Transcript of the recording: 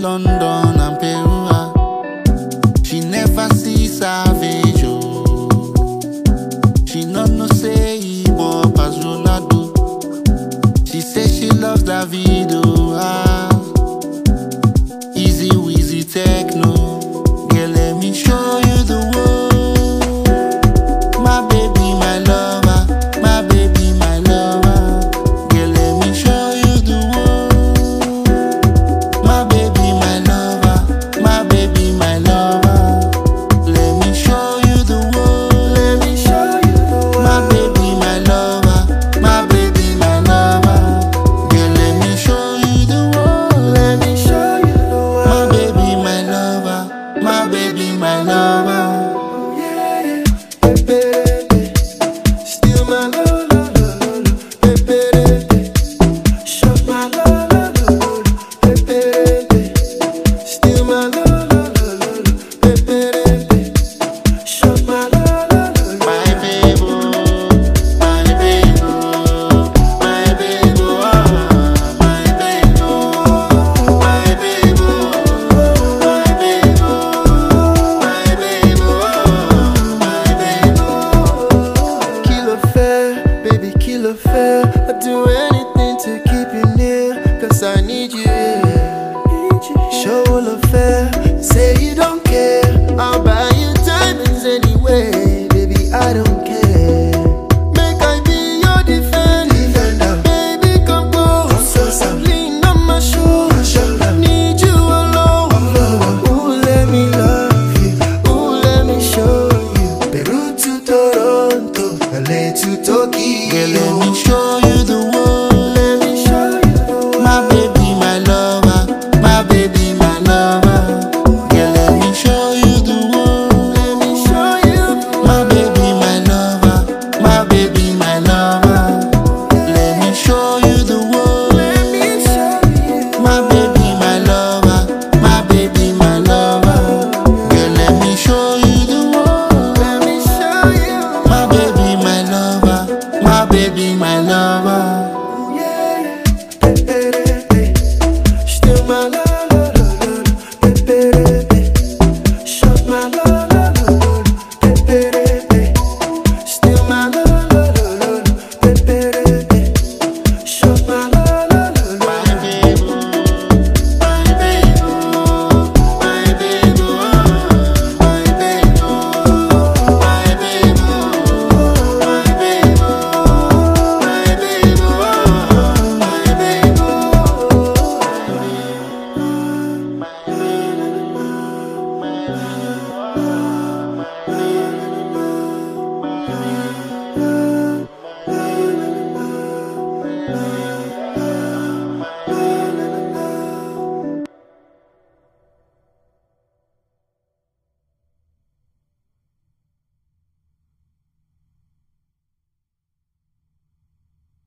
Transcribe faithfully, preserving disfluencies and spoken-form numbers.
London and Peru. ah. She never see savage. Oh. She no know say he more pass Ronaldo. She say she loves Davido. Ah. Easy Weezy techno. Girl, let me show you the world. My baby, my lover. My baby, my lover. Girl, let me show you the world. My baby, my lover. My baby, my lover. Let me show you the world. Let me show you the world. My baby, my lover. My baby, my lover. Girl, let me show you the world. Let me show you the world. My baby, my lover. My baby, my lover. Yeah, yeah. Baby, still my love, love, love, love. Baby, show my love, love, love, love. Baby, still my love, love, love, love. Baby, show my love, love, love, love. My baby, my baby, my baby, oh, my baby, my baby, my baby, my baby, my baby. Kilo fair, baby, kilo fair. I'd do anything to keep you near, cause I need you, yeah. Show